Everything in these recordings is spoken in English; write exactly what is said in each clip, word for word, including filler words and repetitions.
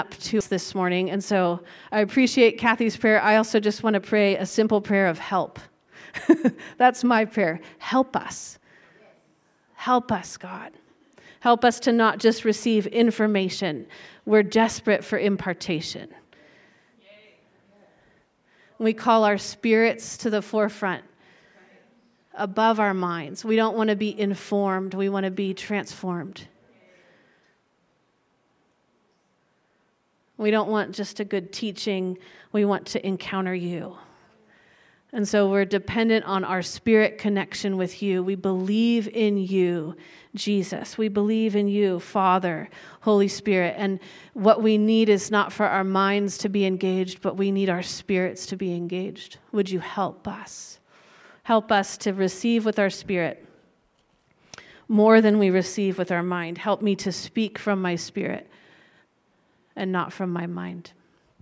up to us this morning. And so I appreciate Kathy's prayer. I also just want to pray a simple prayer of help. That's my prayer. Help us. Help us, God. Help us to not just receive information. We're desperate for impartation. We call our spirits to the forefront, above our minds. We don't want to be informed. We want to be transformed. We don't want just a good teaching. We want to encounter you. And so we're dependent on our spirit connection with you. We believe in you, Jesus. We believe in you, Father, Holy Spirit. And what we need is not for our minds to be engaged, but we need our spirits to be engaged. Would you help us? Help us to receive with our spirit more than we receive with our mind. Help me to speak from my spirit and not from my mind.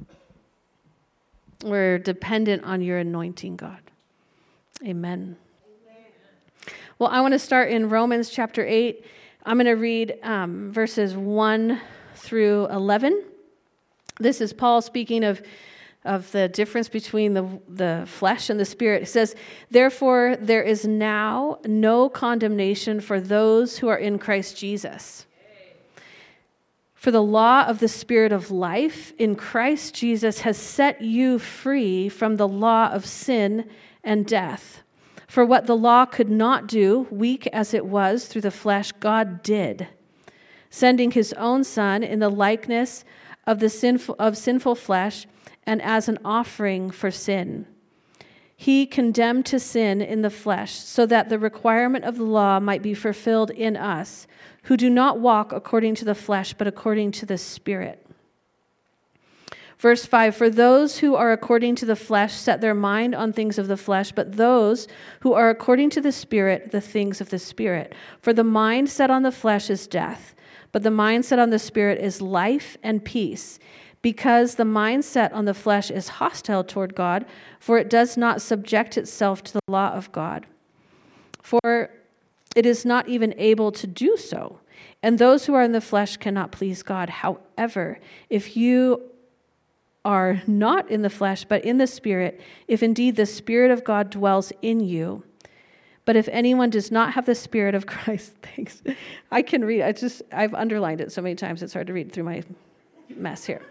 We're dependent on your anointing, God. Amen. Amen. Well, I want to start in Romans chapter eight. I'm going to read um, verses one through eleven. This is Paul speaking of, of the difference between the, the flesh and the spirit. It says, "Therefore, there is now no condemnation for those who are in Christ Jesus. For the law of the Spirit of life in Christ Jesus has set you free from the law of sin and death. For what the law could not do, weak as it was through the flesh, God did, sending his own Son in the likeness of the sinful of sinful flesh and as an offering for sin. He condemned to sin in the flesh so that the requirement of the law might be fulfilled in us, who do not walk according to the flesh, but according to the Spirit." Verse five, "For those who are according to the flesh set their mind on things of the flesh, but those who are according to the Spirit, the things of the Spirit. For the mind set on the flesh is death, but the mind set on the Spirit is life and peace. Because the mind set on the flesh is hostile toward God, for it does not subject itself to the law of God. For it is not even able to do so. And those who are in the flesh cannot please God. However, if you are not in the flesh, but in the Spirit, if indeed the Spirit of God dwells in you. But if anyone does not have the Spirit of Christ," thanks. I can read. I just I've underlined it so many times it's hard to read through my mess here.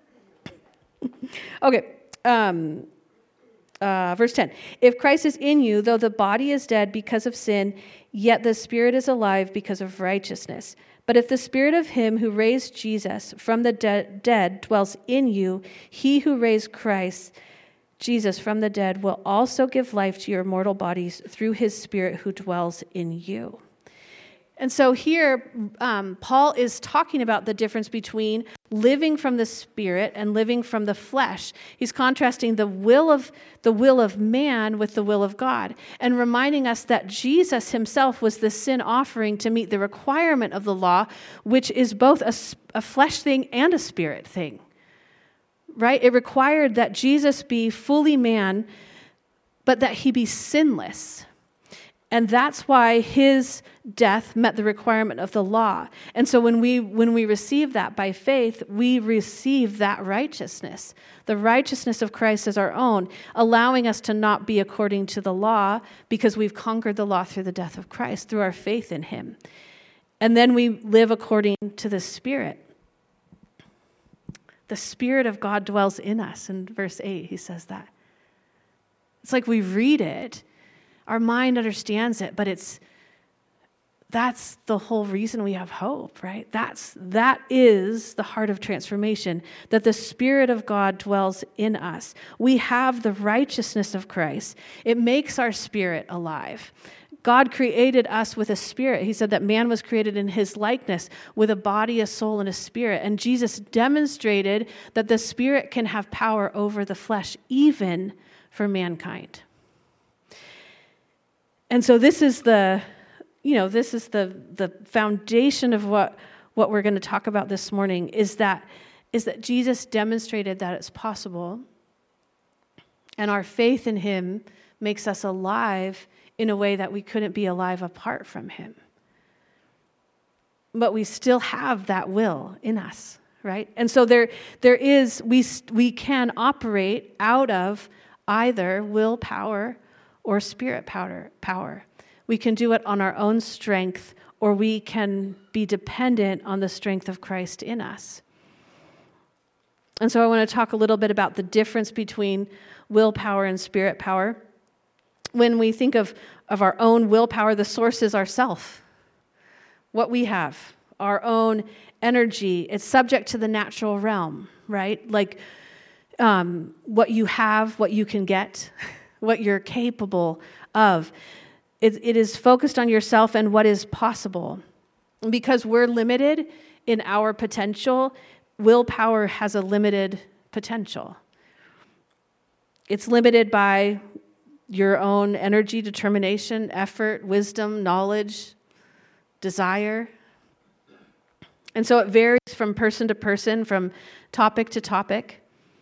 Okay. Um, uh, verse ten. "If Christ is in you, though the body is dead because of sin, yet the Spirit is alive because of righteousness. But if the Spirit of him who raised Jesus from the de- dead dwells in you, he who raised Christ Jesus from the dead will also give life to your mortal bodies through his Spirit who dwells in you." And so here, um, Paul is talking about the difference between living from the Spirit and living from the flesh. He's contrasting the will of the will of man with the will of God, and reminding us that Jesus himself was the sin offering to meet the requirement of the law, which is both a, a flesh thing and a spirit thing. Right? It required that Jesus be fully man, but that he be sinless. And that's why his death met the requirement of the law. And so when we when we receive that by faith, we receive that righteousness. The righteousness of Christ as our own, allowing us to not be according to the law because we've conquered the law through the death of Christ, through our faith in him. And then we live according to the Spirit. The Spirit of God dwells in us. In verse eight, he says that. It's like we read it. Our mind understands it, but it's that's the whole reason we have hope, right? That's that is the heart of transformation, that the Spirit of God dwells in us. We have the righteousness of Christ. It makes our spirit alive. God created us with a spirit. He said that man was created in his likeness with a body, a soul, and a spirit. And Jesus demonstrated that the Spirit can have power over the flesh, even for mankind. And so this is the, you know, this is the the foundation of what, what we're going to talk about this morning, is that is that Jesus demonstrated that it's possible, and our faith in him makes us alive in a way that we couldn't be alive apart from him. But we still have that will in us, right? And so there, there is, we, we can operate out of either willpower or spirit power, power. We can do it on our own strength, or we can be dependent on the strength of Christ in us. And so I want to talk a little bit about the difference between willpower and spirit power. When we think of, of our own willpower, the source is ourself, what we have, our own energy. It's subject to the natural realm, right? Like um, what you have, what you can get, what you're capable of. It, it is focused on yourself and what is possible. And because we're limited in our potential, willpower has a limited potential. It's limited by your own energy, determination, effort, wisdom, knowledge, desire. And so it varies from person to person, from topic to topic.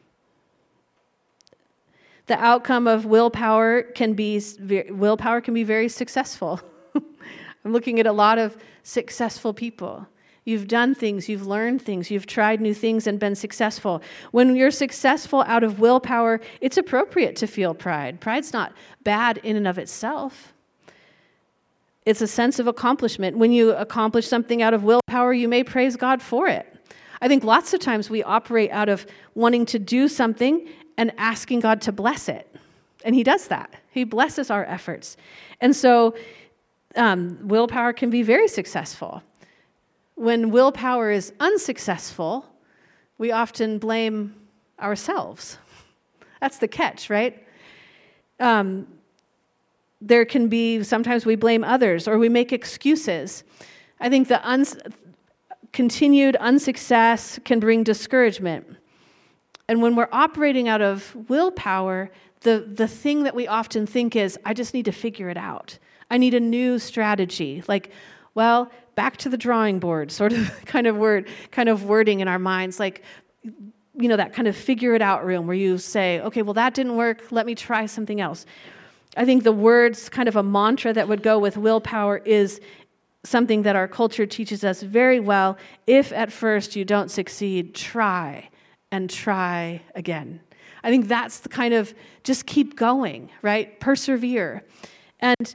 The outcome of willpower can be willpower can be very successful. I'm looking at a lot of successful people. You've done things, you've learned things, you've tried new things and been successful. When you're successful out of willpower, it's appropriate to feel pride. Pride's not bad in and of itself. It's a sense of accomplishment. When you accomplish something out of willpower, you may praise God for it. I think lots of times we operate out of wanting to do something and asking God to bless it. And he does that. He blesses our efforts. And so um, willpower can be very successful. When willpower is unsuccessful, we often blame ourselves. That's the catch, right? Um, there can be, sometimes we blame others or we make excuses. I think the uns- continued unsuccess can bring discouragement. And when we're operating out of willpower, the, the thing that we often think is, I just need to figure it out. I need a new strategy. Like, well, back to the drawing board, sort of kind of word, kind of wording in our minds, like, you know, that kind of figure it out room where you say, okay, well, that didn't work. Let me try something else. I think the words, kind of a mantra that would go with willpower is something that our culture teaches us very well. If at first you don't succeed, try and try again. I think that's the kind of, just keep going, right? Persevere. And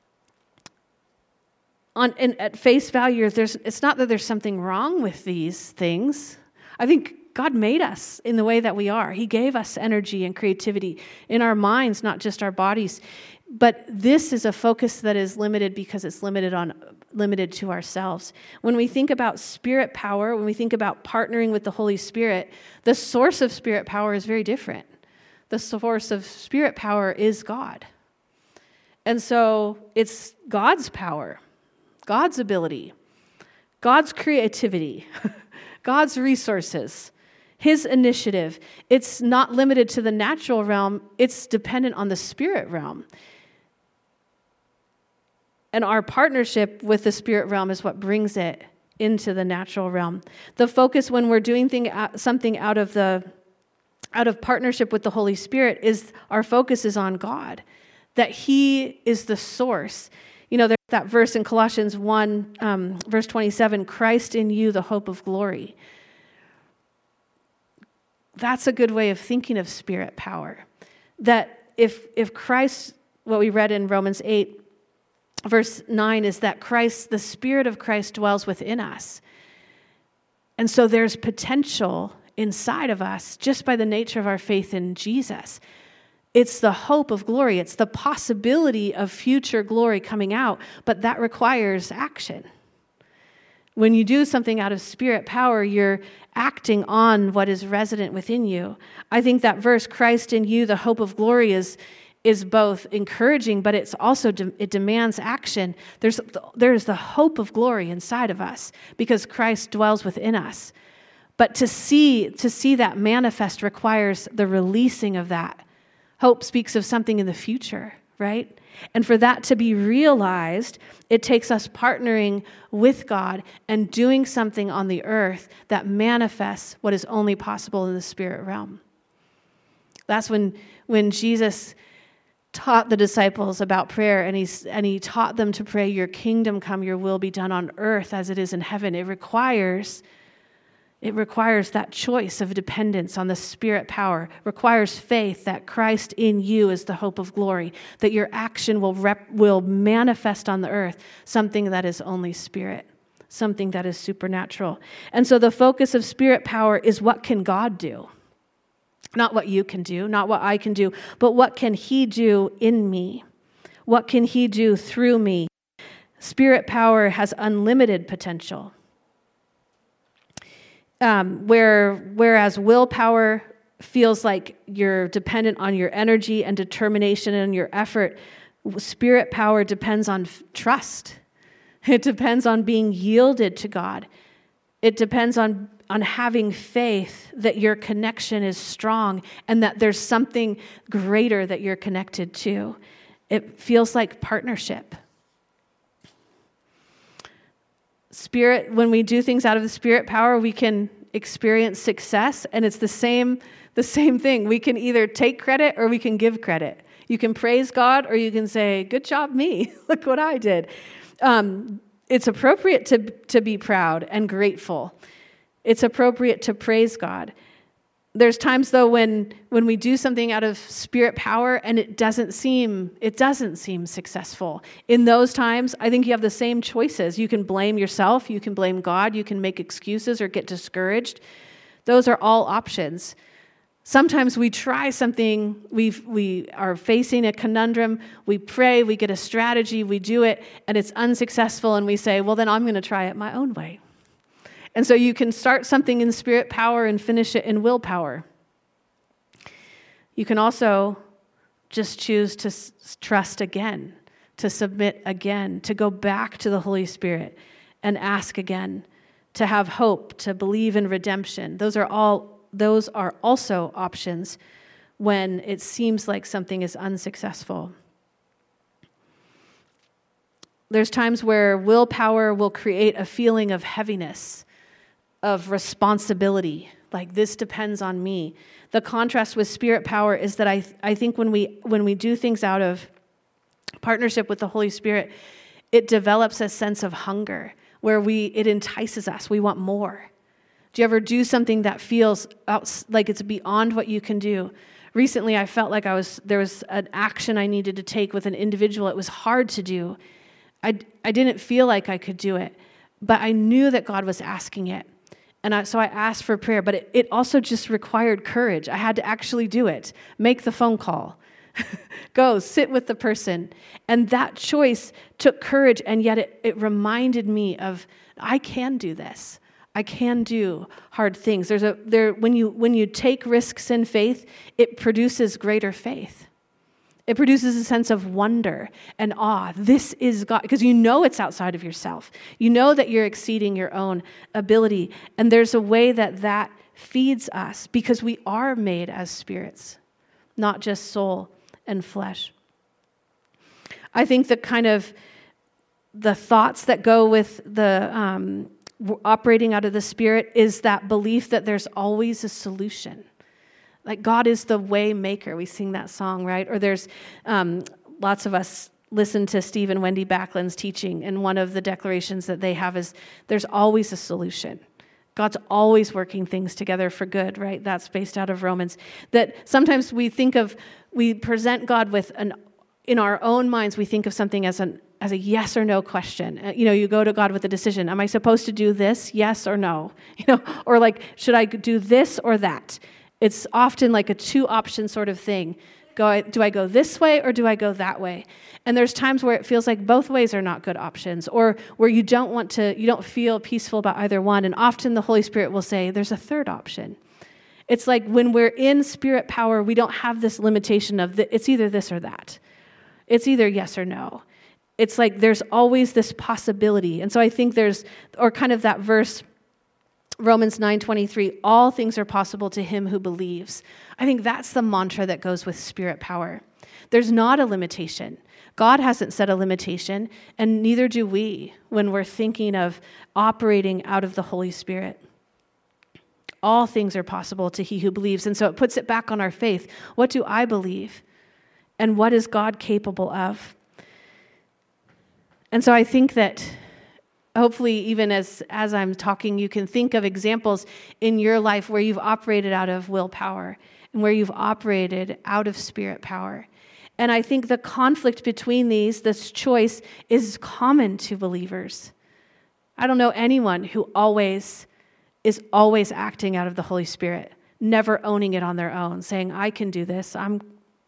on and at face value, there's it's not that there's something wrong with these things. I think God made us in the way that we are. He gave us energy and creativity in our minds, not just our bodies. But this is a focus that is limited because it's limited on limited to ourselves. When we think about spirit power, when we think about partnering with the Holy Spirit, the source of spirit power is very different. The source of spirit power is God. And so it's God's power, God's ability, God's creativity, God's resources, his initiative. It's not limited to the natural realm. It's dependent on the spirit realm. And our partnership with the spirit realm is what brings it into the natural realm. The focus when we're doing thing, something out of the out of partnership with the Holy Spirit is our focus is on God, that he is the source. You know, there's that verse in Colossians one, um, verse twenty-seven, Christ in you, the hope of glory. That's a good way of thinking of spirit power. That if if Christ, what we read in Romans eight, verse nine, is that Christ, the Spirit of Christ dwells within us. And so there's potential inside of us just by the nature of our faith in Jesus. It's the hope of glory. It's the possibility of future glory coming out, but that requires action. When you do something out of spirit power, you're acting on what is resident within you. I think that verse, Christ in you, the hope of glory, is is both encouraging, but it's also, de- it demands action. There's, there's the hope of glory inside of us because Christ dwells within us. But to see, to see that manifest requires the releasing of that. Hope speaks of something in the future, right? And for that to be realized, it takes us partnering with God and doing something on the earth that manifests what is only possible in the spirit realm. That's when, when Jesus taught the disciples about prayer, and he, and he taught them to pray, your kingdom come, your will be done on earth as it is in heaven. It requires It requires that choice of dependence on the Spirit power, requires faith that Christ in you is the hope of glory, that your action will rep- will manifest on the earth something that is only Spirit, something that is supernatural. And so the focus of Spirit power is what can God do? Not what you can do, not what I can do, but what can He do in me? What can He do through me? Spirit power has unlimited potential. Um, where whereas willpower feels like you're dependent on your energy and determination and your effort, Spirit power depends on f- trust. It depends on being yielded to God. It depends on, on having faith that your connection is strong and that there's something greater that you're connected to. It feels like partnership. Spirit, when we do things out of the Spirit power, we can experience success, and it's the same, the same thing. We can either take credit or we can give credit. You can praise God or you can say, good job, me. Look what I did. Um, it's appropriate to, to be proud and grateful. It's appropriate to praise God. There's times, though, when when we do something out of Spirit power and it doesn't seem it doesn't seem successful. In those times, I think you have the same choices. You can blame yourself, you can blame God, you can make excuses or get discouraged. Those are all options. Sometimes we try something, we we are facing a conundrum, we pray, we get a strategy, we do it, and it's unsuccessful, and we say, well, then I'm going to try it my own way. And so you can start something in Spirit power and finish it in willpower. You can also just choose to s- trust again, to submit again, to go back to the Holy Spirit and ask again, to have hope, to believe in redemption. Those are all, those are also options when it seems like something is unsuccessful. There's times where willpower will create a feeling of heaviness, of responsibility, like this depends on me. The contrast with Spirit power is that I I think when we when we do things out of partnership with the Holy Spirit, it develops a sense of hunger where we it entices us. We want more. Do you ever do something that feels out, like it's beyond what you can do? Recently, I felt like I was there was an action I needed to take with an individual. It was hard to do. I I didn't feel like I could do it, but I knew that God was asking it. And I, so I asked for prayer, but it, it also just required courage. I had to actually do it. Make the phone call. Go, sit with the person. And that choice took courage, and yet it, it reminded me of, I can do this. I can do hard things. There's a there when you when you take risks in faith, it produces greater faith. It produces a sense of wonder and awe. This is God, because you know it's outside of yourself. You know that you're exceeding your own ability. And there's a way that that feeds us because we are made as spirits, not just soul and flesh. I think the kind of the thoughts that go with the um, operating out of the Spirit is that belief that there's always a solution. Like God is the way maker. We sing that song, right? Or there's um, lots of us listen to Steve and Wendy Backlund's teaching, and one of the declarations that they have is there's always a solution. God's always working things together for good, right? That's based out of Romans. That sometimes we think of, we present God with an, in our own minds, we think of something as an as a yes or no question. Uh, you know, you go to God with a decision. Am I supposed to do this? Yes or no? You know, or like, should I do this or that? It's often like a two-option sort of thing. Go, do I go this way or do I go that way? And there's times where it feels like both ways are not good options, or where you don't want to, you don't feel peaceful about either one. And often the Holy Spirit will say, there's a third option. It's like when we're in Spirit power, we don't have this limitation of the, it's either this or that. It's either yes or no. It's like there's always this possibility. And so I think there's, or kind of that verse, Romans nine twenty-three, all things are possible to him who believes. I think that's the mantra that goes with Spirit power. There's not a limitation. God hasn't set a limitation, and neither do we when we're thinking of operating out of the Holy Spirit. All things are possible to he who believes. And so it puts it back on our faith. What do I believe? And what is God capable of? And so I think that hopefully even as, as I'm talking, you can think of examples in your life where you've operated out of willpower and where you've operated out of spirit power. And I think the conflict between these, this choice, is common to believers. I don't know anyone who always is always acting out of the Holy Spirit, never owning it on their own, saying, I can do this, I'm,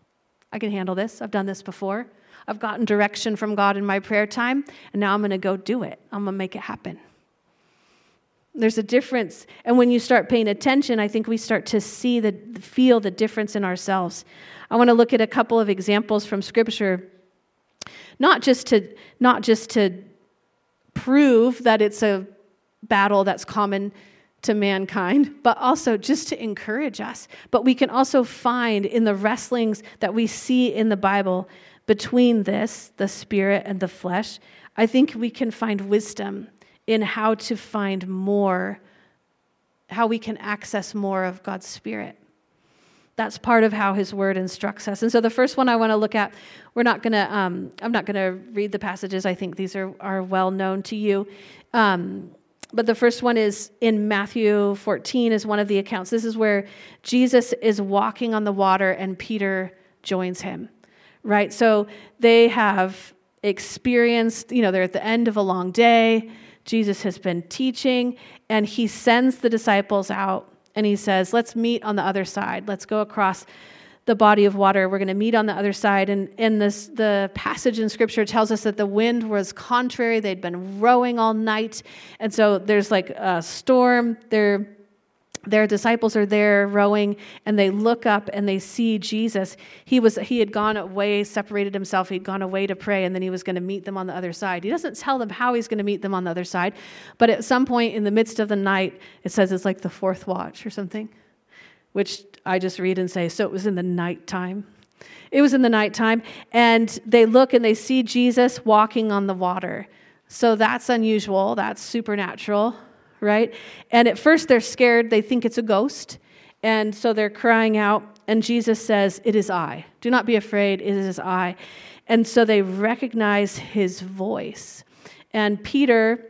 I can handle this, I've done this before. I've gotten direction from God in my prayer time, and now I'm going to go do it. I'm going to make it happen. There's a difference. And when you start paying attention, I think we start to see, the feel the difference in ourselves. I want to look at a couple of examples from Scripture, not just to, not just to prove that it's a battle that's common to mankind, but also just to encourage us. But we can also find in the wrestlings that we see in the Bible between this, the spirit and the flesh, I think we can find wisdom in how to find more, how we can access more of God's Spirit. That's part of how His Word instructs us. And so the first one I want to look at, we're not going to, um, I'm not going to read the passages. I think these are, are well known to you. Um, but the first one is in Matthew fourteen is one of the accounts. This is where Jesus is walking on the water and Peter joins him. Right? So they have experienced, you know, they're at the end of a long day. Jesus has been teaching, and he sends the disciples out, and he says, let's meet on the other side. Let's go across the body of water. We're going to meet on the other side. And, and this, the passage in Scripture tells us that the wind was contrary. They'd been rowing all night. And so there's like a storm. They're Their disciples are there rowing, and they look up and they see Jesus. He was he had gone away, separated himself. He'd gone away to pray, and then he was going to meet them on the other side. He doesn't tell them how he's going to meet them on the other side, but at some point in the midst of the night, it says it's like the fourth watch or something, which I just read and say, so it was in the nighttime. It was in the nighttime, and they look and they see Jesus walking on the water. So that's unusual. That's supernatural. Right? And at first they're scared. They think it's a ghost. And so they're crying out. And Jesus says, it is I. Do not be afraid. It is I. And so they recognize his voice. And Peter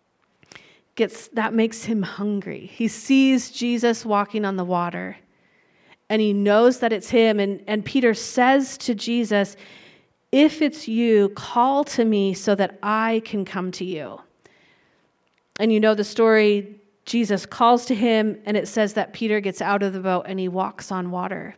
gets, that makes him hungry. He sees Jesus walking on the water. And he knows that it's him. And, and Peter says to Jesus, if it's you, call to me so that I can come to you. And you know the story, Jesus calls to him, and it says that Peter gets out of the boat and he walks on water.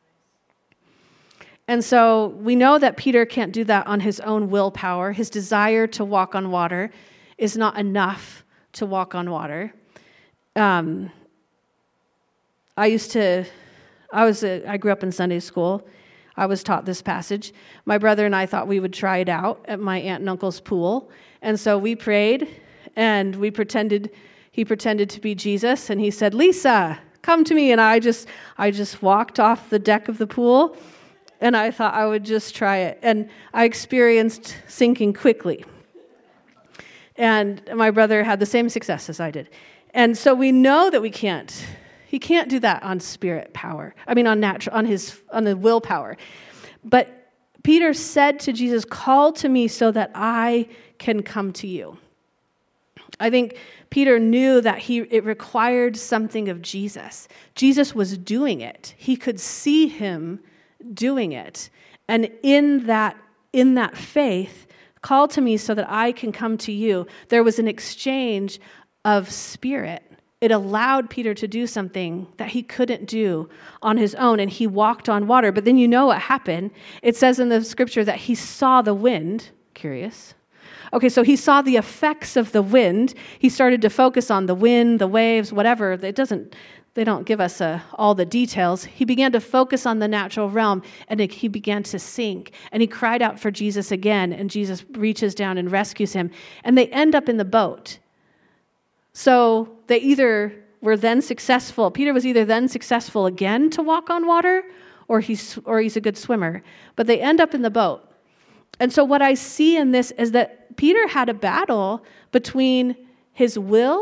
And so we know that Peter can't do that on his own willpower. His desire to walk on water is not enough to walk on water. Um, I used to, I was, a, I grew up in Sunday school. I was taught this passage. My brother and I thought we would try it out at my aunt and uncle's pool. And so we prayed. And we pretended, he pretended to be Jesus, and he said, Lisa, come to me. And I just, I just walked off the deck of the pool, and I thought I would just try it. And I experienced sinking quickly. And my brother had the same success as I did. And so we know that we can't, he can't do that on spirit power. I mean, on natural, on his, on the willpower. But Peter said to Jesus, call to me so that I can come to you. I think Peter knew that he it required something of Jesus. Jesus was doing it. He could see him doing it. And in that, in that faith, call to me so that I can come to you, there was an exchange of spirit. It allowed Peter to do something that he couldn't do on his own, and he walked on water. But then you know what happened. It says in the Scripture that he saw the wind. Curious. Okay, so he saw the effects of the wind. He started to focus on the wind, the waves, whatever. It doesn't, they don't give us uh, all the details. He began to focus on the natural realm, and it, he began to sink. And he cried out for Jesus again, and Jesus reaches down and rescues him. And they end up in the boat. So they either were then successful. Peter was either then successful again to walk on water, or he's or he's a good swimmer. But they end up in the boat. And so what I see in this is that Peter had a battle between his will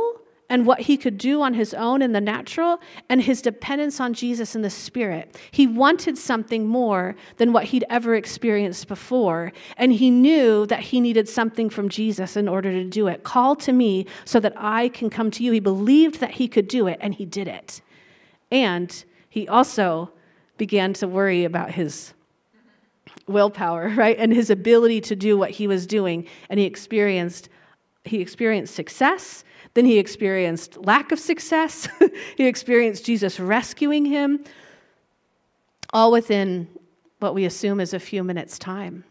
and what he could do on his own in the natural and his dependence on Jesus in the spirit. He wanted something more than what he'd ever experienced before, and he knew that he needed something from Jesus in order to do it. Call to me so that I can come to you. He believed that he could do it, and he did it. And he also began to worry about his willpower, right? And his ability to do what he was doing. And he experienced he experienced success. Then he experienced lack of success. He experienced Jesus rescuing him, all within what we assume is a few minutes' time.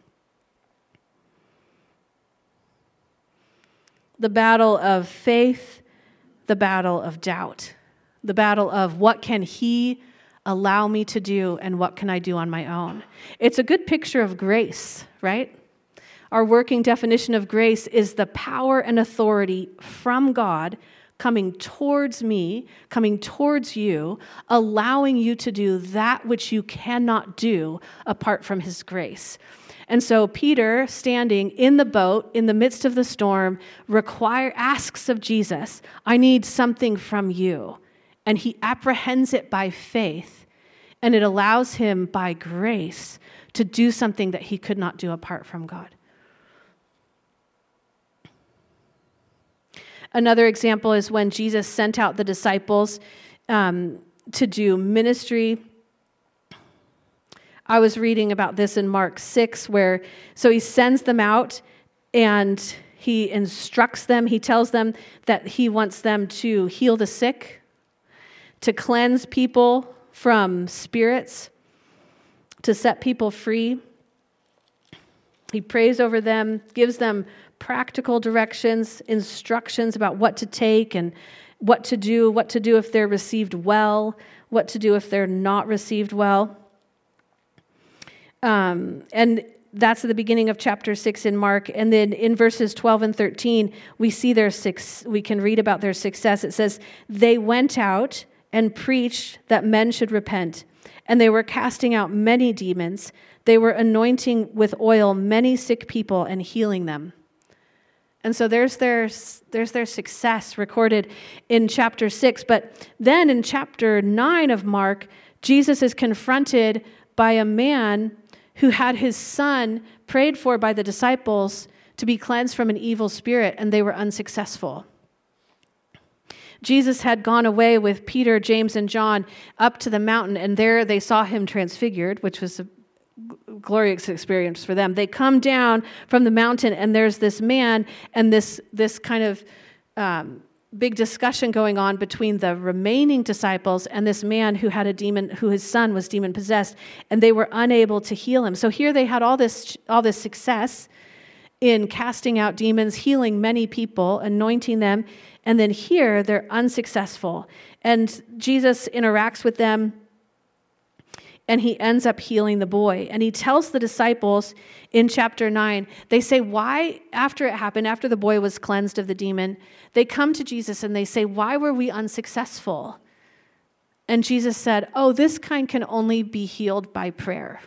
The battle of faith, the battle of doubt, the battle of what can he allow me to do and what can I do on my own. It's a good picture of grace, right? Our working definition of grace is the power and authority from God coming towards me, coming towards you, allowing you to do that which you cannot do apart from his grace. And so Peter, standing in the boat in the midst of the storm, require asks of Jesus, I need something from you. And he apprehends it by faith, and it allows him by grace to do something that he could not do apart from God. Another example is when Jesus sent out the disciples um, to do ministry. I was reading about this in Mark six, where, so he sends them out and he instructs them. He tells them that he wants them to heal the sick, to cleanse people from spirits, to set people free. He prays over them, gives them practical directions, instructions about what to take and what to do, what to do if they're received well, what to do if they're not received well. Um, and that's at the beginning of chapter six in Mark. And then in verses twelve and thirteen, we see their six, we can read about their success. It says, they went out and preached that men should repent, and they were casting out many demons. They were anointing with oil many sick people and healing them. And so there's their, there's their success recorded in chapter six. But then in chapter nine of Mark, Jesus is confronted by a man who had his son prayed for by the disciples to be cleansed from an evil spirit, and they were unsuccessful. Jesus had gone away with Peter, James, and John up to the mountain, and there they saw him transfigured, which was a glorious experience for them. They come down from the mountain, and there's this man and this this kind of um, big discussion going on between the remaining disciples and this man who had a demon, who his son was demon possessed, and they were unable to heal him. So here they had all this all this success in casting out demons, healing many people, anointing them, and then here they're unsuccessful. And Jesus interacts with them, and he ends up healing the boy. And he tells the disciples in chapter nine, they say, why, after it happened, after the boy was cleansed of the demon, they come to Jesus and they say, why were we unsuccessful? And Jesus said, oh, this kind can only be healed by prayer.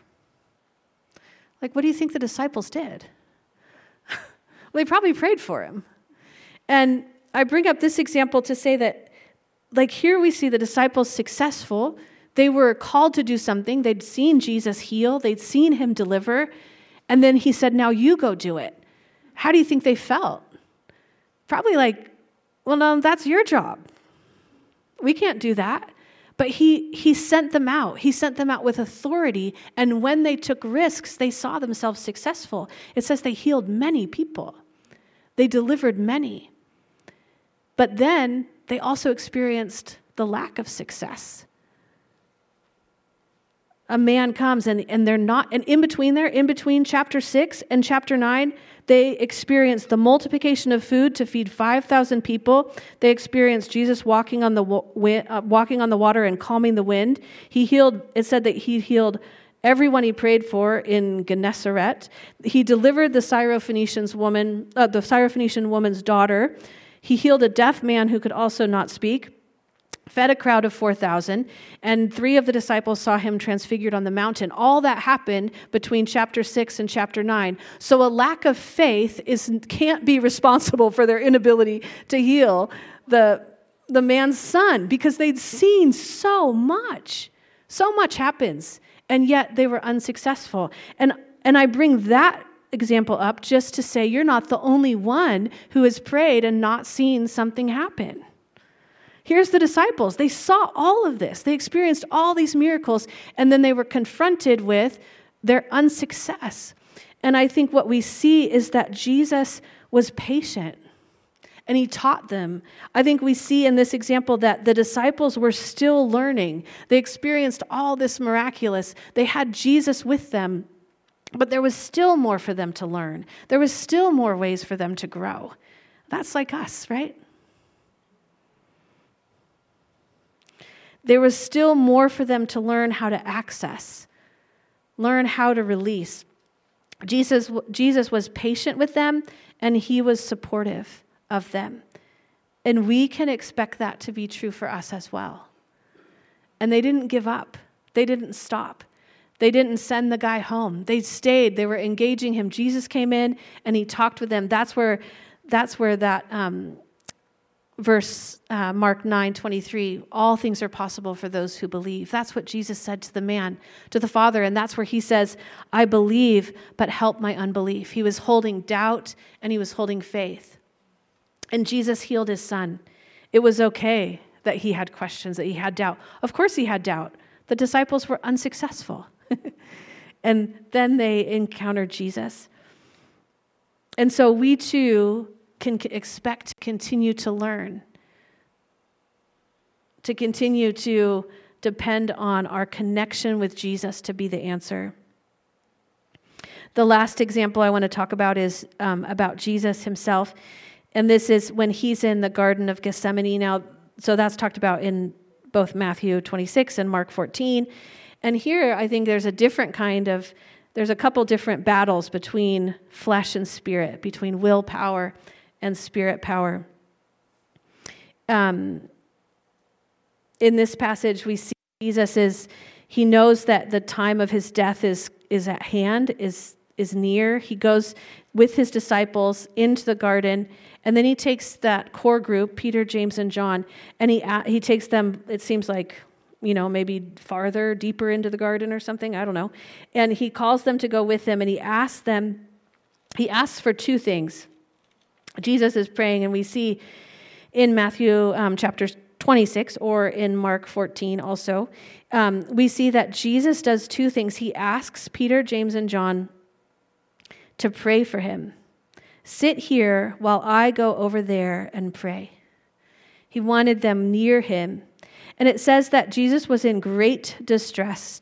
Like, what do you think the disciples did? Well, they probably prayed for him. And I bring up this example to say that, like, here we see the disciples successful. They were called to do something. They'd seen Jesus heal. They'd seen him deliver. And then he said, now you go do it. How do you think they felt? Probably like, well, no, that's your job. We can't do that. But he he sent them out. He sent them out with authority. And when they took risks, they saw themselves successful. It says they healed many people. They delivered many. But then they also experienced the lack of success. A man comes and, and they're not, and in between there, in between chapter six and chapter nine, they experience the multiplication of food to feed five thousand people. They experience Jesus walking on the uh, walking on the water and calming the wind. He healed, it said that he healed everyone he prayed for in Gennesaret. He delivered the Syrophoenician woman, uh, the Syrophoenician woman's daughter. He healed a deaf man who could also not speak. Fed a crowd of four thousand, and three of the disciples saw him transfigured on the mountain. All that happened between chapter six and chapter nine. So a lack of faith is can't be responsible for their inability to heal the the man's son because they'd seen so much. So much happens, and yet they were unsuccessful. And, and I bring that example up just to say you're not the only one who has prayed and not seen something happen. Here's the disciples. They saw all of this. They experienced all these miracles, and then they were confronted with their unsuccess. And I think what we see is that Jesus was patient, and he taught them. I think we see in this example that the disciples were still learning. They experienced all this miraculous. They had Jesus with them, but there was still more for them to learn. There was still more ways for them to grow. That's like us, right? There was still more for them to learn how to access, learn how to release. Jesus, Jesus was patient with them, and he was supportive of them. And we can expect that to be true for us as well. And they didn't give up. They didn't stop. They didn't send the guy home. They stayed. They were engaging him. Jesus came in, and he talked with them. That's where, that's where that um, verse, uh, Mark nine twenty-three, all things are possible for those who believe. That's what Jesus said to the man, to the Father, and that's where he says, I believe, but help my unbelief. He was holding doubt, and he was holding faith. And Jesus healed his son. It was okay that he had questions, that he had doubt. Of course he had doubt. The disciples were unsuccessful. And then they encountered Jesus. And so we too can expect to continue to learn, to continue to depend on our connection with Jesus to be the answer. The last example I want to talk about is um, about Jesus himself. And this is when he's in the Garden of Gethsemane. Now, so that's talked about in both Matthew twenty-six and Mark fourteen. And here, I think there's a different kind of, there's a couple different battles between flesh and spirit, between willpower and spirit power. Um, in this passage, we see Jesus is, he knows that the time of his death is, is at hand, is, is near. He goes with his disciples into the garden, and then he takes that core group, Peter, James, and John, and he he takes them, it seems like, you know, maybe farther, deeper into the garden or something, I don't know. And he calls them to go with him, and he asks them, he asks for two things. Jesus is praying, and we see in Matthew um, chapter twenty-six, or in Mark fourteen also, um, we see that Jesus does two things. He asks Peter, James, and John to pray for him. Sit here while I go over there and pray. He wanted them near him. And it says that Jesus was in great distress.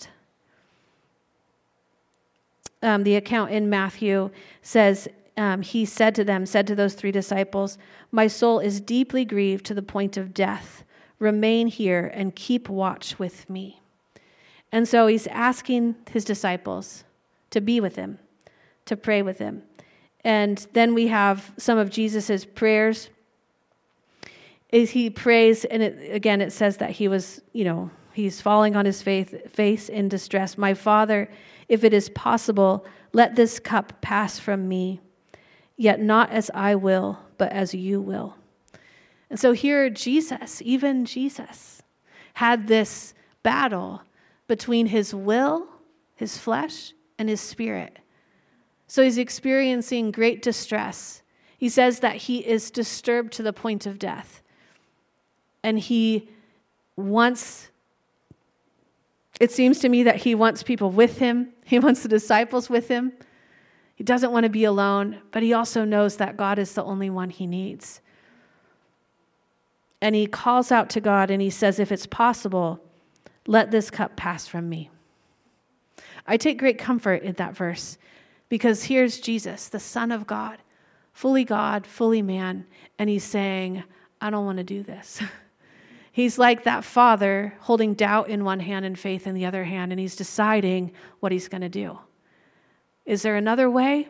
Um, the account in Matthew says, um, he said to them, said to those three disciples, my soul is deeply grieved to the point of death. Remain here and keep watch with me. And so he's asking his disciples to be with him, to pray with him. And then we have some of Jesus's prayers. Is he prays, and it, again, it says that he was, you know, he's falling on his faith, face in distress. My Father, if it is possible, let this cup pass from me, yet not as I will, but as you will. And so here Jesus, even Jesus, had this battle between his will, his flesh, and his spirit. So he's experiencing great distress. He says that he is disturbed to the point of death. And he wants, it seems to me that he wants people with him. He wants the disciples with him. He doesn't want to be alone, but he also knows that God is the only one he needs. And he calls out to God and he says, if it's possible, let this cup pass from me. I take great comfort in that verse because here's Jesus, the Son of God, fully God, fully man, and he's saying, I don't want to do this. He's like that father holding doubt in one hand and faith in the other hand, and he's deciding what he's going to do. Is there another way?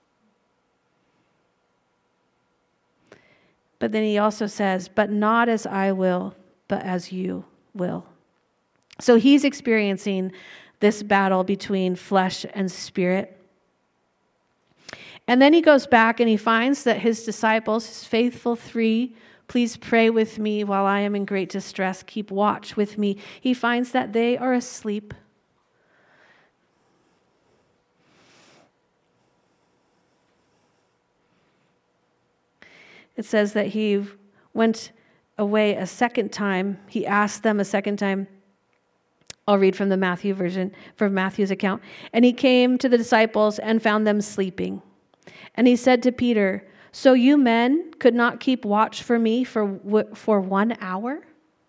But then he also says, but not as I will, but as you will. So he's experiencing this battle between flesh and spirit. And then he goes back and he finds that his disciples, his faithful three Please pray with me while I am in great distress. Keep watch with me. He finds that they are asleep. It says that he went away a second time. He asked them a second time. I'll read from the Matthew version, from Matthew's account. And he came to the disciples and found them sleeping. And he said to Peter, "So you men could not keep watch for me for, for one hour?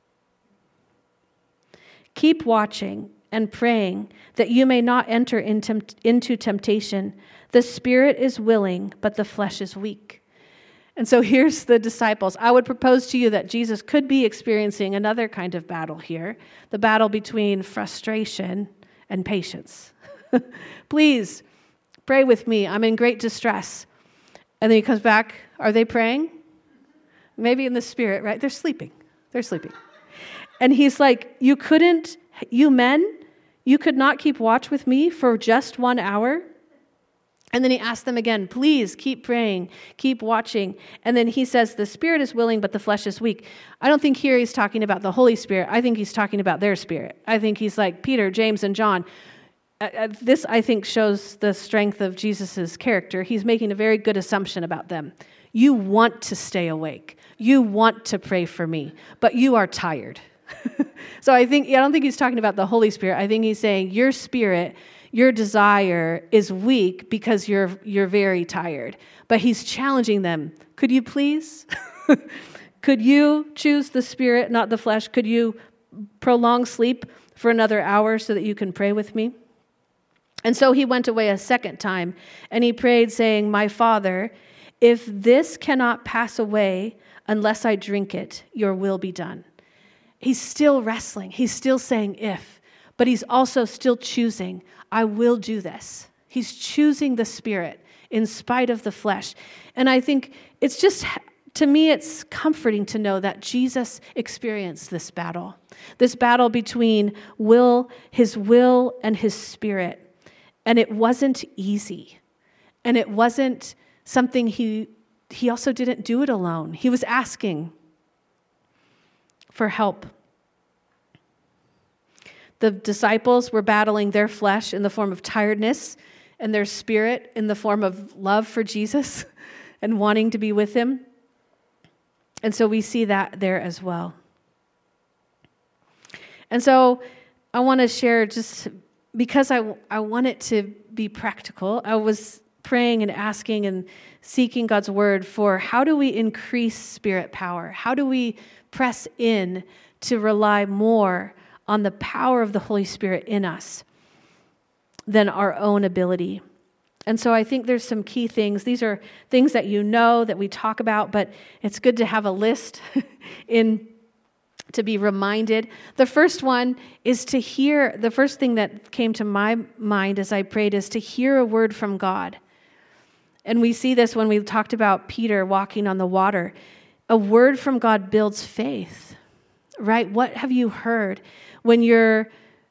Keep watching and praying that you may not enter into temptation. The spirit is willing, but the flesh is weak." And so here's the disciples. I would propose to you that Jesus could be experiencing another kind of battle here, the battle between frustration and patience. Please, pray with me. I'm in great distress. And then he comes back. Are they praying? Maybe in the spirit, right? They're sleeping. They're sleeping. And he's like, you couldn't, you men, you could not keep watch with me for just one hour? And then he asked them again, please keep praying, keep watching. And then he says, the spirit is willing, but the flesh is weak. I don't think here he's talking about the Holy Spirit. I think he's talking about their spirit. I think he's like Peter, James, and John. Uh, this, I think, shows the strength of Jesus' character. He's making a very good assumption about them. You want to stay awake. You want to pray for me, but you are tired. So I think, I don't think he's talking about the Holy Spirit. I think he's saying your spirit, your desire is weak because you're you're very tired. But he's challenging them. Could you please? Could you choose the spirit, not the flesh? Could you prolong sleep for another hour so that you can pray with me? And so he went away a second time, and he prayed, saying, my Father, if this cannot pass away unless I drink it, your will be done. He's still wrestling. He's still saying if, but he's also still choosing, I will do this. He's choosing the spirit in spite of the flesh. And I think it's just, to me, it's comforting to know that Jesus experienced this battle, this battle between will, his will and his spirit. And it wasn't easy. And it wasn't something he, he also didn't do it alone. He was asking for help. The disciples were battling their flesh in the form of tiredness and their spirit in the form of love for Jesus and wanting to be with him. And so we see that there as well. And so I want to share just because I, I want it to be practical. I was praying and asking and seeking God's word for how do we increase spirit power? How do we press in to rely more on the power of the Holy Spirit in us than our own ability? And so I think there's some key things. These are things that you know that we talk about, but it's good to have a list in to be reminded. The first one is to hear, the first thing that came to my mind as I prayed is to hear a word from God. And we see this when we talked about Peter walking on the water. A word from God builds faith, right? What have you heard? When you're,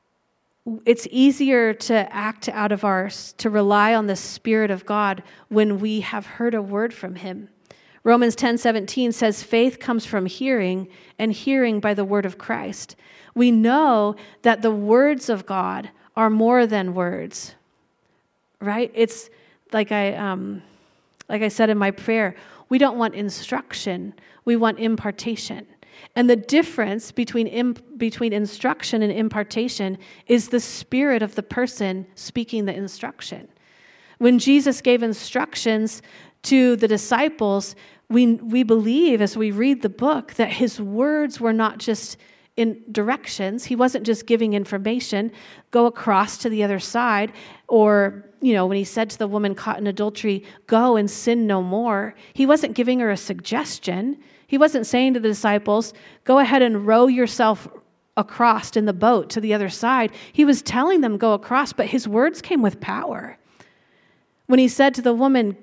it's easier to act out of our, to rely on the Spirit of God when we have heard a word from him. Romans ten seventeen says, faith comes from hearing, and hearing by the word of Christ. We know that the words of God are more than words, right? It's like I, um, like I said in my prayer, we don't want instruction, we want impartation. And the difference between imp- between instruction and impartation is the spirit of the person speaking the instruction. When Jesus gave instructions to the disciples, we we believe as we read the book that his words were not just in directions. He wasn't just giving information, go across to the other side, or, you know, when he said to the woman caught in adultery, go and sin no more. He wasn't giving her a suggestion. He wasn't saying to the disciples, go ahead and row yourself across in the boat to the other side. He was telling them go across, but his words came with power. When he said to the woman,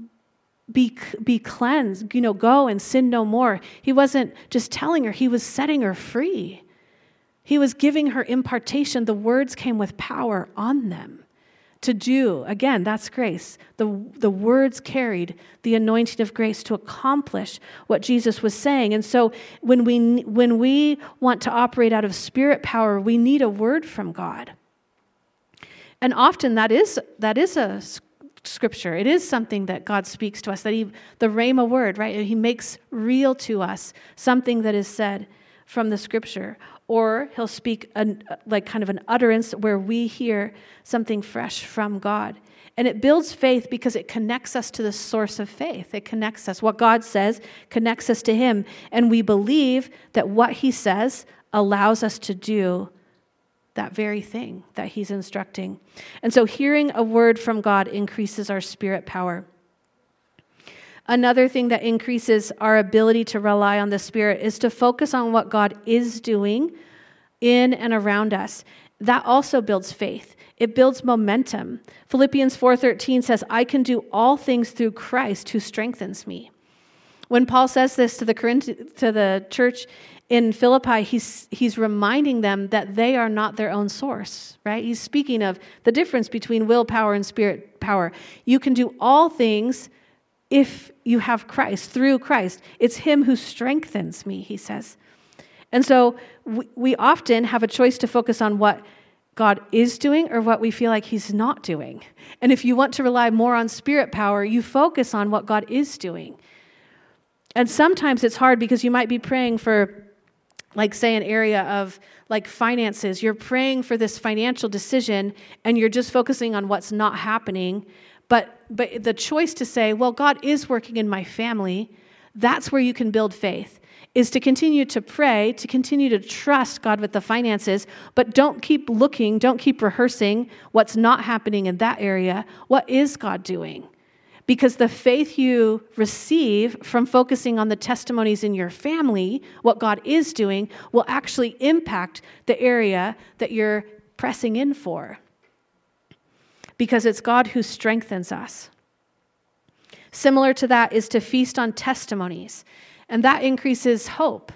be, be cleansed, you know, go and sin no more, he wasn't just telling her, he was setting her free. He was giving her impartation. The words came with power on them. to do. Again, that's grace. The, the words carried the anointing of grace to accomplish what Jesus was saying. And so when we when we want to operate out of spirit power, we need a word from God. And often that is that is a scripture. It is something that God speaks to us, that he, the Rhema word, right? He makes real to us something that is said from the scripture. Or he'll speak an, like kind of an utterance where we hear something fresh from God. And it builds faith because it connects us to the source of faith. It connects us. What God says connects us to him. And we believe that what he says allows us to do that very thing that he's instructing. And so hearing a word from God increases our spirit power. Another thing that increases our ability to rely on the Spirit is to focus on what God is doing in and around us. That also builds faith. It builds momentum. Philippians four thirteen says, I can do all things through Christ who strengthens me. When Paul says this to the Corinth- to the church in Philippi, he's, he's reminding them that they are not their own source, right? He's speaking of the difference between willpower and spirit power. You can do all things if you have Christ, through Christ. It's him who strengthens me, he says. And so we, we often have a choice to focus on what God is doing or what we feel like he's not doing. And if you want to rely more on spirit power, you focus on what God is doing. And sometimes it's hard because you might be praying for, like, say, an area of like finances. You're praying for this financial decision and you're just focusing on what's not happening. But but the choice to say, well, God is working in my family, that's where you can build faith, is to continue to pray, to continue to trust God with the finances, but don't keep looking, don't keep rehearsing what's not happening in that area. What is God doing? Because the faith you receive from focusing on the testimonies in your family, what God is doing, will actually impact the area that you're pressing in for. Because it's God who strengthens us. Similar to that is to feast on testimonies, and that increases hope.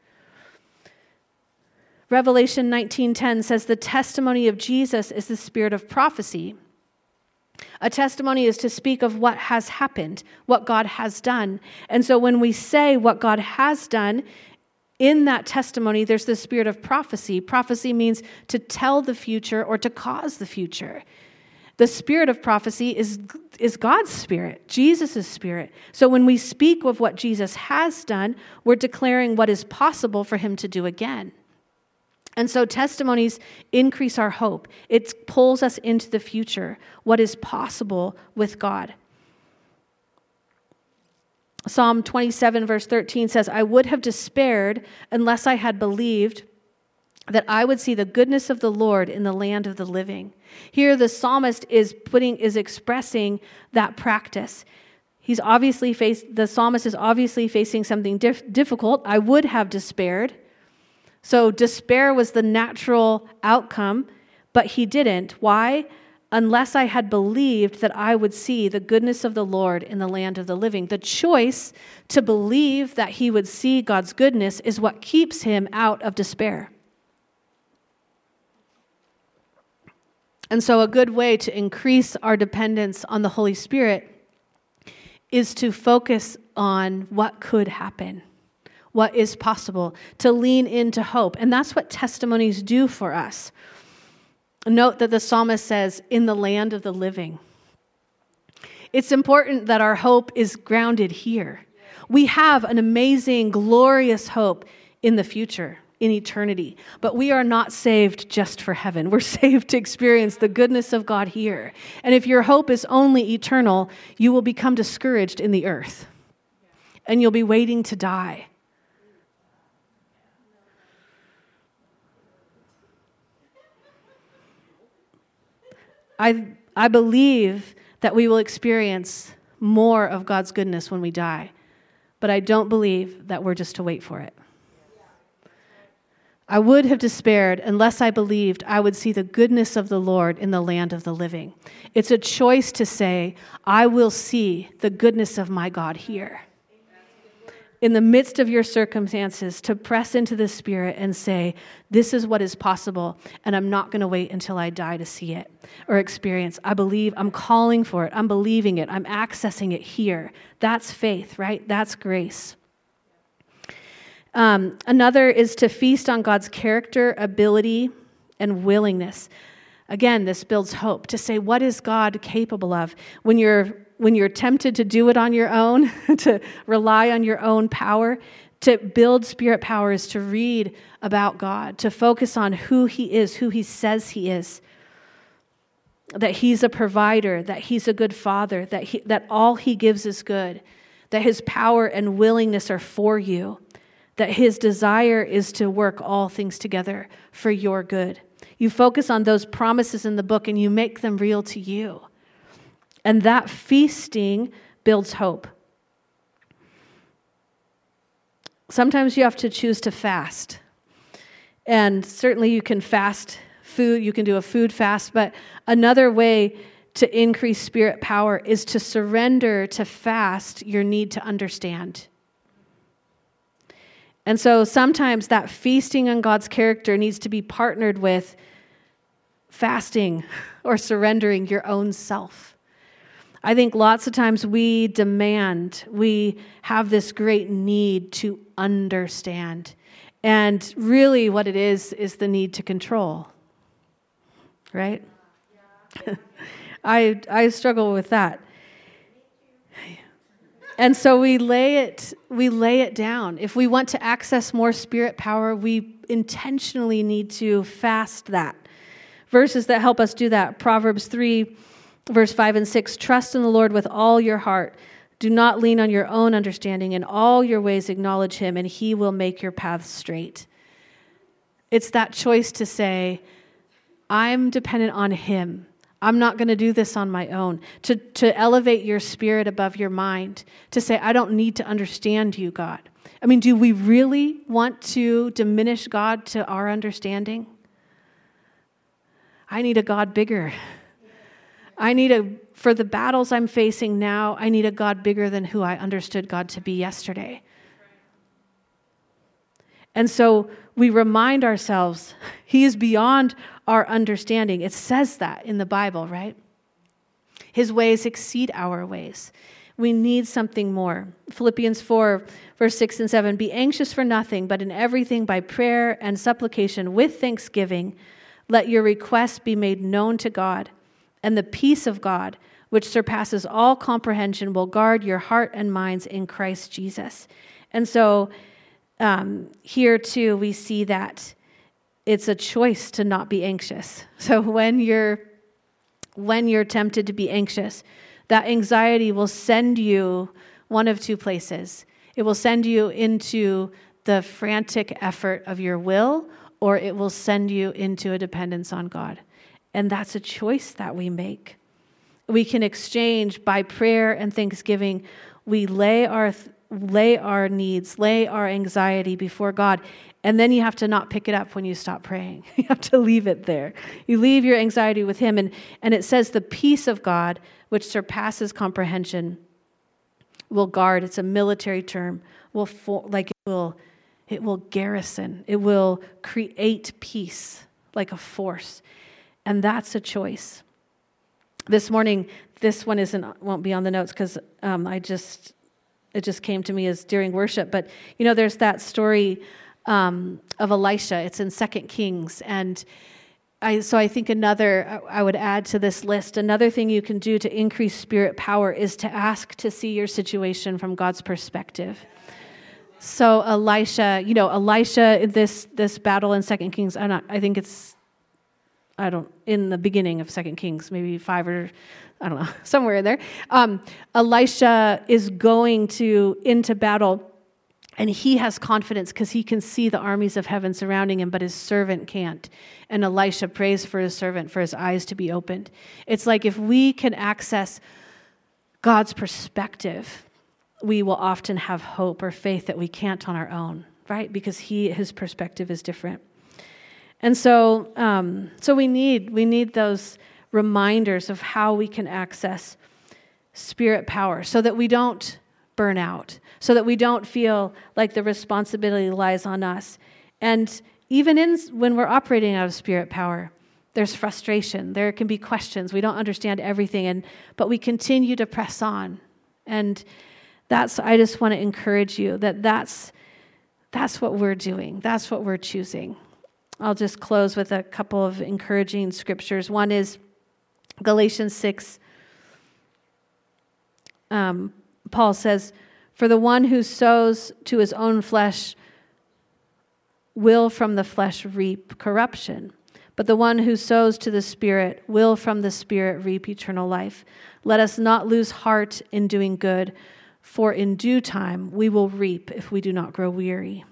Revelation nineteen ten says the testimony of Jesus is the spirit of prophecy. A testimony is to speak of what has happened, what God has done. And so when we say what God has done, in that testimony, there's the spirit of prophecy. Prophecy means to tell the future or to cause the future. The spirit of prophecy is, is God's spirit, Jesus' spirit. So when we speak of what Jesus has done, we're declaring what is possible for him to do again. And so testimonies increase our hope. It pulls us into the future, what is possible with God. Psalm twenty-seven, verse thirteen says, I would have despaired unless I had believed that I would see the goodness of the Lord in the land of the living. Here the psalmist is putting, is expressing that practice. He's obviously faced, the psalmist is obviously facing something dif- difficult. I would have despaired. So despair was the natural outcome, but he didn't. Why? Unless I had believed that I would see the goodness of the Lord in the land of the living. The choice to believe that he would see God's goodness is what keeps him out of despair. And so a good way to increase our dependence on the Holy Spirit is to focus on what could happen, what is possible, to lean into hope. And that's what testimonies do for us. Note that the psalmist says, in the land of the living. It's important that our hope is grounded here. We have an amazing, glorious hope in the future, in eternity. But we are not saved just for heaven. We're saved to experience the goodness of God here. And if your hope is only eternal, you will become discouraged in the earth. And you'll be waiting to die. I I believe that we will experience more of God's goodness when we die. But I don't believe that we're just to wait for it. I would have despaired unless I believed I would see the goodness of the Lord in the land of the living. It's a choice to say, I will see the goodness of my God here. in the midst of your circumstances, to press into the Spirit and say, this is what is possible, and I'm not going to wait until I die to see it or experience. I believe, I'm calling for it, I'm believing it, I'm accessing it here. That's faith, right? That's grace. Um, another is to feast on God's character, ability, and willingness. Again, this builds hope, to say, what is God capable of? When you're when you're tempted to do it on your own, to rely on your own power, to build spirit power is to read about God, to focus on who he is, who he says he is, that he's a provider, that he's a good father, that he, that all he gives is good, that his power and willingness are for you, that his desire is to work all things together for your good. You focus on those promises in the book and you make them real to you. And that feasting builds hope. Sometimes you have to choose to fast. And certainly you can fast food, you can do a food fast, but another way to increase spirit power is to surrender to fast your need to understand. And so sometimes that feasting on God's character needs to be partnered with fasting or surrendering your own self. I think lots of times we demand, we have this great need to understand. And really what it is, is the need to control. Right? I I struggle with that. And so we lay it, we lay it down. If we want to access more spirit power, we intentionally need to fast that. Verses that help us do that. Proverbs three, verse five and six, trust in the Lord with all your heart. Do not lean on your own understanding. In all your ways acknowledge him, and he will make your paths straight. It's that choice to say, I'm dependent on him. I'm not going to do this on my own. To, to elevate your spirit above your mind. To say, I don't need to understand you, God. I mean, do we really want to diminish God to our understanding? I need a God bigger. I need a, for the battles I'm facing now, I need a God bigger than who I understood God to be yesterday. And so we remind ourselves, he is beyond our understanding. It says that in the Bible, right? His ways exceed our ways. We need something more. Philippians four, verse six and seven, be anxious for nothing, but in everything by prayer and supplication with thanksgiving, let your requests be made known to God. And the peace of God, which surpasses all comprehension, will guard your heart and minds in Christ Jesus. And so um, here too, we see that it's a choice to not be anxious. So when you're when you're tempted to be anxious, that anxiety will send you one of two places. It will send you into the frantic effort of your will, or it will send you into a dependence on God. And that's a choice that we make. We can exchange by prayer and thanksgiving. We lay our lay our needs, lay our anxiety before God. And then you have to not pick it up when you stop praying. You have to leave it there. You leave your anxiety with him. And, and it says the peace of God, which surpasses comprehension, will guard. It's a military term. Will for, like it will, it will garrison. It will create peace like a force. And that's a choice. This morning, this one isn't won't be on the notes because um, I just it just came to me as during worship. But you know, there's that story um, of Elisha. It's in Second Kings, and I so I think another I would add to this list. Another thing you can do to increase spirit power is to ask to see your situation from God's perspective. So Elisha, you know, Elisha, this this battle in Second Kings. I'm not. I think it's. I don't, in the beginning of Second Kings, maybe five or, I don't know, somewhere in there. Um, Elisha is going to into battle, and he has confidence because he can see the armies of heaven surrounding him, but his servant can't. And Elisha prays for his servant, for his eyes to be opened. It's like if we can access God's perspective, we will often have hope or faith that we can't on our own, right? Because he, his perspective is different. And so, um, so we need we need those reminders of how we can access spirit power, so that we don't burn out, so that we don't feel like the responsibility lies on us. And even in when we're operating out of spirit power, there's frustration. There can be questions. We don't understand everything, and but we continue to press on. And that's, I just want to encourage you that that's, that's what we're doing. That's what we're choosing. I'll just close with a couple of encouraging scriptures. One is Galatians six. Um, Paul says, "For the one who sows to his own flesh will from the flesh reap corruption. But the one who sows to the Spirit will from the Spirit reap eternal life. Let us not lose heart in doing good, for in due time we will reap if we do not grow weary."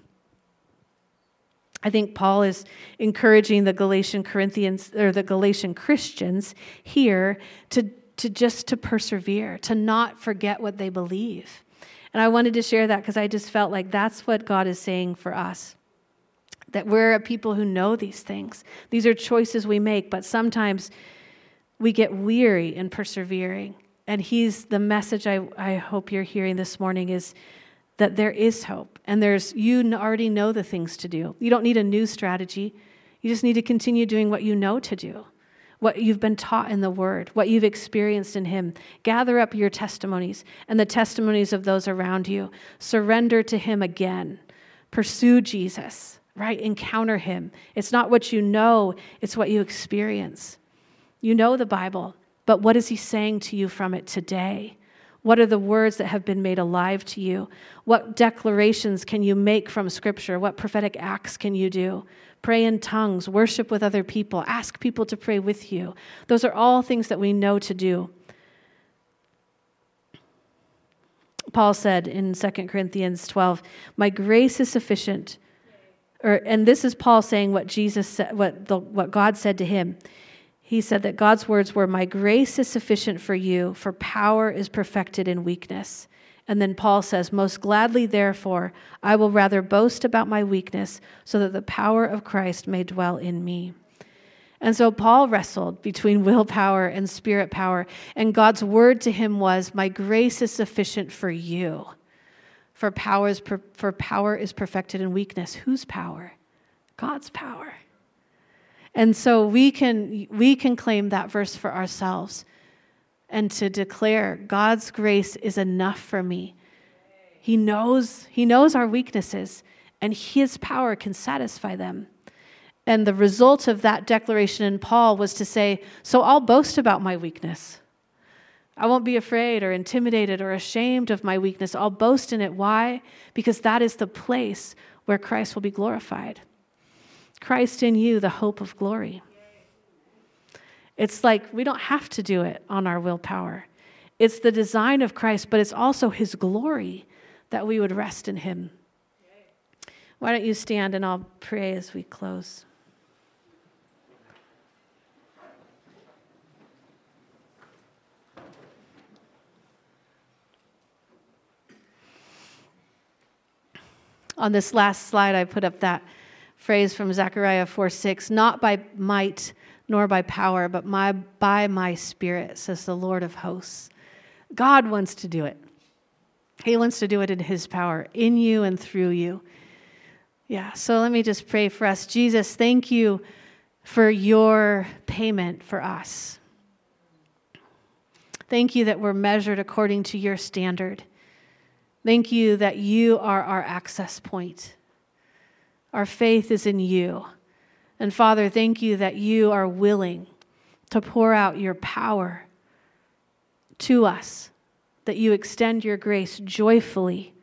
I think Paul is encouraging the Galatian Corinthians or the Galatian Christians here to, to just to persevere, to not forget what they believe. And I wanted to share that because I just felt like that's what God is saying for us. That we're a people who know these things. These are choices we make, but sometimes we get weary in persevering. And he's the message I, I hope you're hearing this morning is that there is hope. And there's you already know the things to do. You don't need a new strategy. You just need to continue doing what you know to do, what you've been taught in the Word, what you've experienced in Him. Gather up your testimonies and the testimonies of those around you. Surrender to Him again. Pursue Jesus. Right? Encounter Him. It's not what you know, it's what you experience. You know the Bible, but what is He saying to you from it today? What are the words that have been made alive to you? What declarations can you make from Scripture? What prophetic acts can you do? Pray in tongues, worship with other people, ask people to pray with you. Those are all things that we know to do. Paul said in Second Corinthians twelve, "My grace is sufficient." Or, and this is Paul saying what Jesus said, what the, what God said to him. He said that God's words were, "My grace is sufficient for you, for power is perfected in weakness." And then Paul says, "Most gladly, therefore, I will rather boast about my weakness, so that the power of Christ may dwell in me." And so Paul wrestled between willpower and spirit power, and God's word to him was, "My grace is sufficient for you." For power is per, for power is perfected in weakness. Whose power? God's power. And so we can we can claim that verse for ourselves and to declare God's grace is enough for me. He knows He knows our weaknesses, and His power can satisfy them. And the result of that declaration in Paul was to say, "So I'll boast about my weakness. I won't be afraid or intimidated or ashamed of my weakness. I'll boast in it." Why? Because that is the place where Christ will be glorified. Christ in you, the hope of glory. It's like we don't have to do it on our willpower. It's the design of Christ, but it's also His glory that we would rest in Him. Why don't you stand and I'll pray as we close. On this last slide, I put up that phrase from Zechariah four six, "Not by might nor by power, but my, by my Spirit, says the Lord of hosts." God wants to do it. He wants to do it in His power, in you and through you. Yeah, so let me just pray for us. Jesus, thank you for your payment for us. Thank you that we're measured according to your standard. Thank you that you are our access point. Our faith is in you. And Father, thank you that you are willing to pour out your power to us, that you extend your grace joyfully,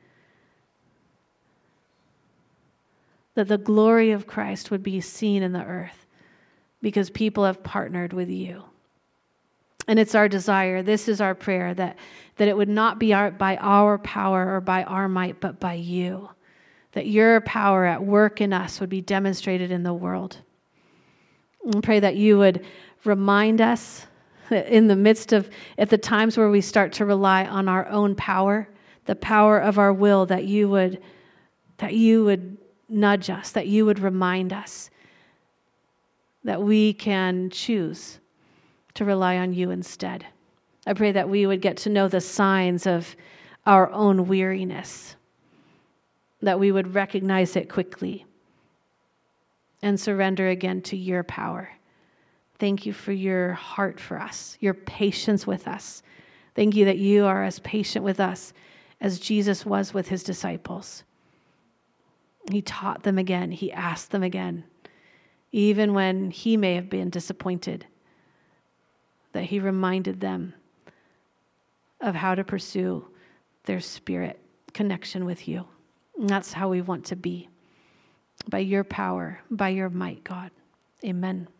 that the glory of Christ would be seen in the earth because people have partnered with you. And it's our desire, this is our prayer, that, that it would not be our, by our power or by our might, but by you. That your power at work in us would be demonstrated in the world. And pray that you would remind us that in the midst of, at the times where we start to rely on our own power, the power of our will, that you would, that you would nudge us, that you would remind us that we can choose to rely on you instead. I pray that we would get to know the signs of, our own weariness, that we would recognize it quickly and surrender again to your power. Thank you for your heart for us, your patience with us. Thank you that you are as patient with us as Jesus was with his disciples. He taught them again. He asked them again, even when he may have been disappointed, that he reminded them of how to pursue their spirit connection with you. And that's how we want to be, by your power, by your might, God. Amen.